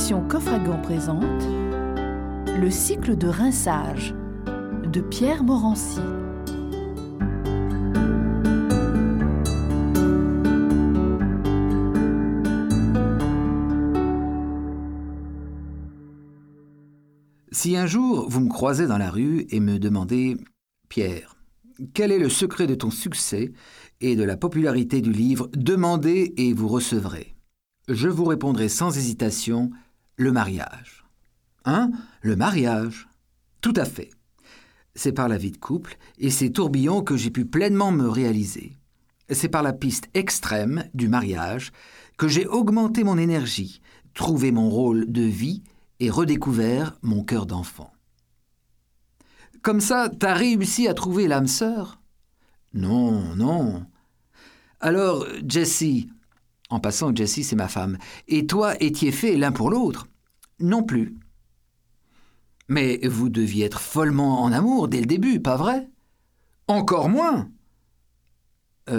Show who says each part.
Speaker 1: Éditions Coffre-à-Gants présente Le cycle de rinçage de Pierre Morancy.
Speaker 2: Si un jour vous me croisez dans la rue et me demandez « Pierre, quel est le secret de ton succès et de la popularité du livre ? Demandez et vous recevrez », je vous répondrai sans hésitation « le mariage ». Hein ? Le mariage ? Tout à fait. C'est par la vie de couple et ces tourbillons que j'ai pu pleinement me réaliser. C'est par la piste extrême du mariage que j'ai augmenté mon énergie, trouvé mon rôle de vie et redécouvert mon cœur d'enfant. Comme ça, t'as réussi à trouver l'âme sœur ? Non. Alors, Jessie, en passant, Jessie, c'est ma femme, et toi étiez faits l'un pour l'autre ? Non plus. Mais vous deviez être follement en amour dès le début, pas vrai ? Encore moins ?